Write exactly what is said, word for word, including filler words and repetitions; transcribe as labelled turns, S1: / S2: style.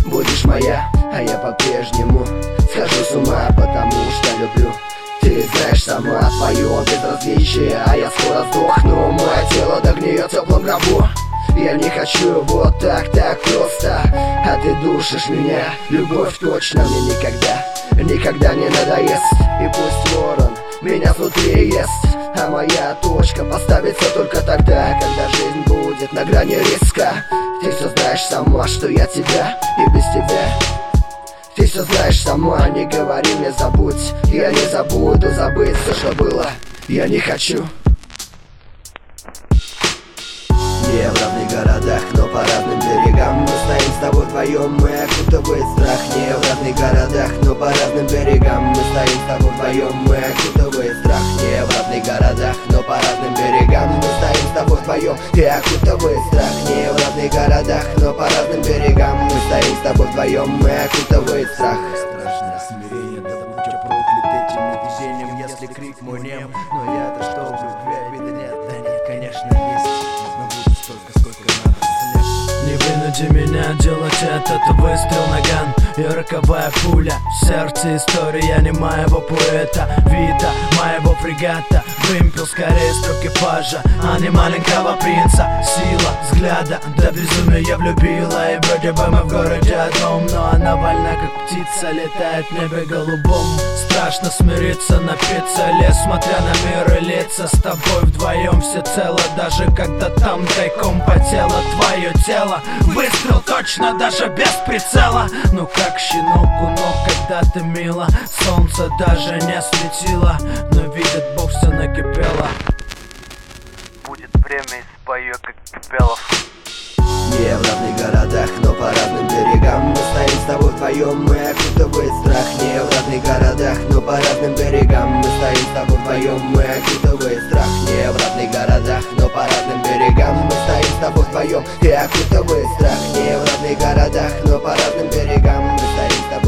S1: будешь моя, а я по-прежнему схожу с ума, потому что люблю. Ты знаешь сама твое безразличие, а я скоро сдохну, мое тело догниет в теплом гробу. Я не хочу вот так, так просто, а ты душишь меня. Любовь точно мне никогда, никогда не надоест. И пусть ворон меня внутри ест, а моя точка поставится только тогда, когда жизнь будет на грани риска. Ты все знаешь сама, что я тебя и без тебя. Ты все знаешь сама, не говори мне забудь. Я не забуду забыть все, что было. Я не хочу. Не в разных городах, но по разным берегам мы стоим с тобой вдвоем, мы окутывает страх. Не в разных городах, но по разным берегам мы стоим с тобой вдвоем, мы окутывает страх. Не в разных городах, но по разным берегам мы стоим с тобой вдвоем и окутывает страх. Не в разных городах, но по разным берегам мы стоим с тобой вдвоем, мы окутывает страх.
S2: Страшное смирение, да будь я проклят этим видением, если крик мой нем. Но я-то что, в обиды нет, да нет, конечно есть. Но буду столько, сколько надо. Не вынуди меня делать этот выстрел наган и роковая пуля в сердце история не моего поэта, вида моего фрегата. Вымпел скорее строки пажа, а не маленького принца. Сила взгляда до безумия влюбила, и вроде бы мы в городе одном, но она вольна как птица, летает в небе голубом. Страшно смириться, напиться лес, смотря на мир и лица. С тобой вдвоем всецело, даже когда там тайком потело твое тело. Выстрел точно, даже без прицела. Ну как щенок у ног, когда ты мила. Солнце даже не светило, но видит Бог, все накипело. Будет время и спою, как Кипелов.
S1: Не в разных городах, но по разным берегам мы стоим с тобой вдвоем, мы окутывает страх. Не в разных городах, но по разным берегам мы стоим с тобой вдвоем, мы окутывает страх. Не в разных городах, но по разным берегам мы стоим с тобой вдвоем и окутывает страх. Не в разных городах, но по разным берегам мы стоим с тобой